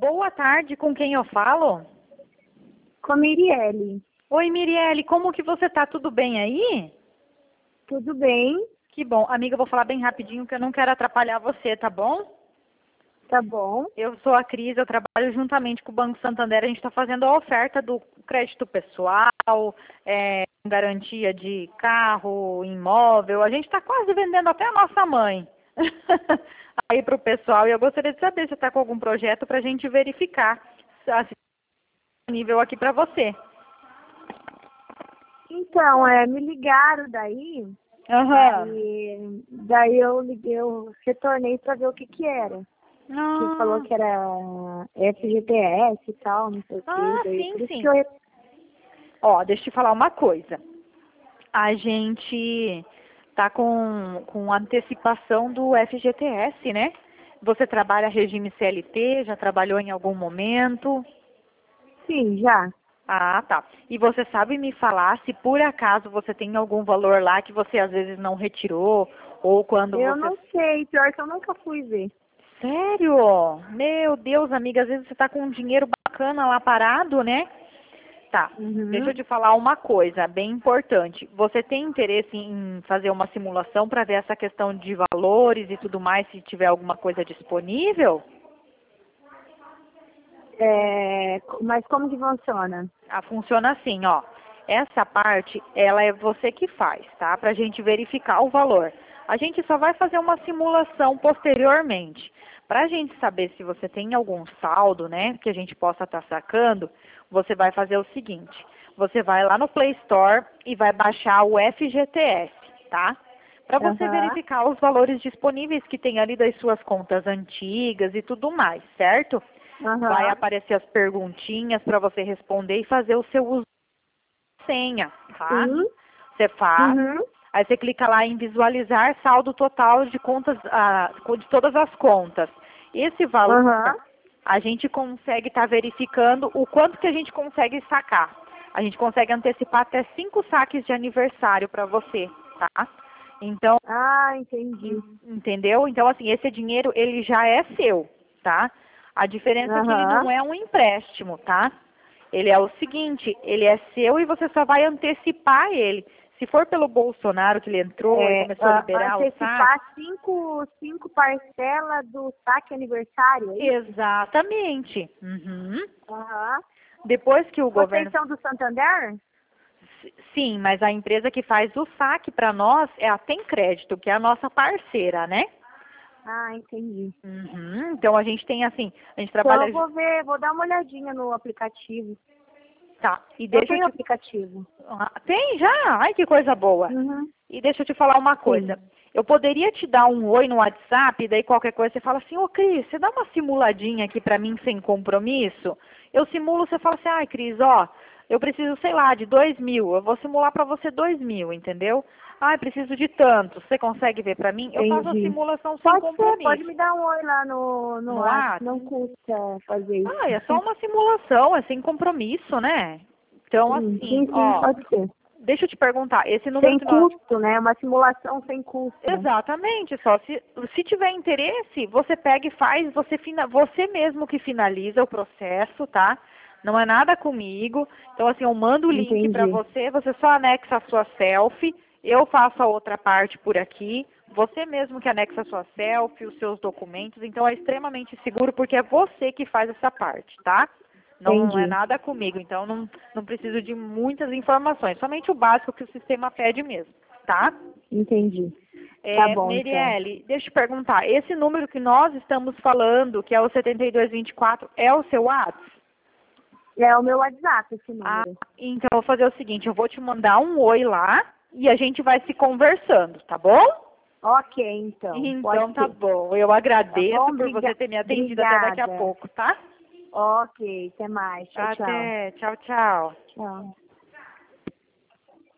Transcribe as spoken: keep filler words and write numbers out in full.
Boa tarde, com quem eu falo? Com a Mirielle. Oi, Mirielle, como que você tá? Tudo bem aí? Tudo bem? Que bom. Amiga, eu vou falar bem rapidinho que eu não quero atrapalhar você, tá bom? Tá bom. Eu sou a Cris, eu trabalho juntamente com o Banco Santander. A gente está fazendo a oferta do crédito pessoal, é, garantia de carro, imóvel. A gente está quase vendendo até a nossa mãe aí para o pessoal. E eu gostaria de saber se está com algum projeto para a gente verificar se está disponível aqui para você. Então, é, me ligaram daí, Aham. aí, daí eu liguei, eu retornei para ver o que que era. Que falou Ah, que era F G T S e tal, não sei o ah, que. Daí, sim, por isso sim. que eu... Ó, deixa eu te falar uma coisa. A gente tá com, com antecipação do F G T S, né? Você trabalha regime C L T, já trabalhou em algum momento? Sim, já. Ah, tá. E você sabe me falar se por acaso você tem algum valor lá que você às vezes não retirou, ou quando Eu você... não sei, pior que eu nunca fui ver. Sério? Meu Deus, amiga, às vezes você tá com um dinheiro bacana lá parado, né? Tá, deixa eu Uhum. te falar uma coisa bem importante. Você tem interesse em fazer uma simulação para ver essa questão de valores e tudo mais, se tiver alguma coisa disponível? É, mas como que funciona? Ah, funciona assim, ó. Essa parte, ela é você que faz, tá? Pra gente verificar o valor. A gente só vai fazer uma simulação posteriormente. Pra gente saber se você tem algum saldo, né, que a gente possa estar sacando, você vai fazer o seguinte. Você vai lá no Play Store e vai baixar o F G T S, tá? Para você Aham, verificar os valores disponíveis que tem ali das suas contas antigas e tudo mais, certo? Vai aham. aparecer as perguntinhas para você responder e fazer o seu uso de senha, tá? Sim. Você faz, Uhum. aí você clica lá em visualizar saldo total de contas, ah, de todas as contas. Esse valor, Aham. a gente consegue estar verificando o quanto que a gente consegue sacar. A gente consegue antecipar até cinco saques de aniversário para você, tá? Então, Ah, en- entendi. entendeu? Então, assim, esse dinheiro, ele já é seu, tá? A diferença é que ele Aham. não é um empréstimo, tá? Ele é o seguinte, ele é seu e você só vai antecipar ele. Se for pelo Bolsonaro que ele entrou e É, começou a a- liberar o saque, antecipar cinco, cinco parcelas do saque aniversário, é isso? exatamente. Uhum. Aham. Depois que o Vocês governo... são do Santander? Sim, mas a empresa que faz o saque para nós é a Tem Crédito, que é a nossa parceira, né? Ah, entendi. Uhum. Então a gente tem assim, a gente Então eu trabalha... vou ver, vou dar uma olhadinha no aplicativo. Tá, e Eu deixa eu tenho te... aplicativo. Ah, tem já? Ai, que coisa boa. Uhum. E deixa eu te falar uma Sim. coisa. Eu poderia te dar um oi no WhatsApp, daí qualquer coisa você fala assim, ô Cris, você dá uma simuladinha aqui pra mim sem compromisso? Eu simulo, você fala assim, ai Cris, ó, eu preciso, sei lá, de dois mil. Eu vou simular pra você dois mil, entendeu? Ai, preciso de tanto. Você consegue ver pra mim? Eu faço a Entendi. simulação sem Pode ser, pode compromisso. me dar um oi lá no, no No WhatsApp. WhatsApp? Não custa fazer Ah, isso. é só uma simulação, é sem compromisso, né? Então, Sim, assim, sim, sim, ó, pode ser. deixa eu te perguntar, esse número Sem que nós... custo, né? Uma simulação sem custo. Exatamente, só se, se tiver interesse, você pega e faz, você, fina, você mesmo que finaliza o processo, tá? Não é nada comigo. Então, assim, eu mando o link para Entendi. você, você só anexa a sua selfie, eu faço a outra parte por aqui, você mesmo que anexa a sua selfie, os seus documentos, então é extremamente seguro porque é você que faz essa parte, tá? Não é Entendi. nada comigo, então não, não preciso de muitas informações, somente o básico que o sistema pede mesmo, tá? Entendi. Tá É, bom, então. Merielle, deixa eu te perguntar, esse número que nós estamos falando, que é o setenta e dois vinte e quatro, é o seu WhatsApp? É o meu WhatsApp esse Ah, número. então eu vou fazer o seguinte, eu vou te mandar um oi lá e a gente vai se conversando, tá bom? Ok, então. Pode Então tá ser. bom, eu Tá agradeço bom? por Briga... você ter me atendido até daqui a Obrigada. pouco, tá? Ok, até mais. Tchau, tchau. Até, tchau, tchau. Tchau.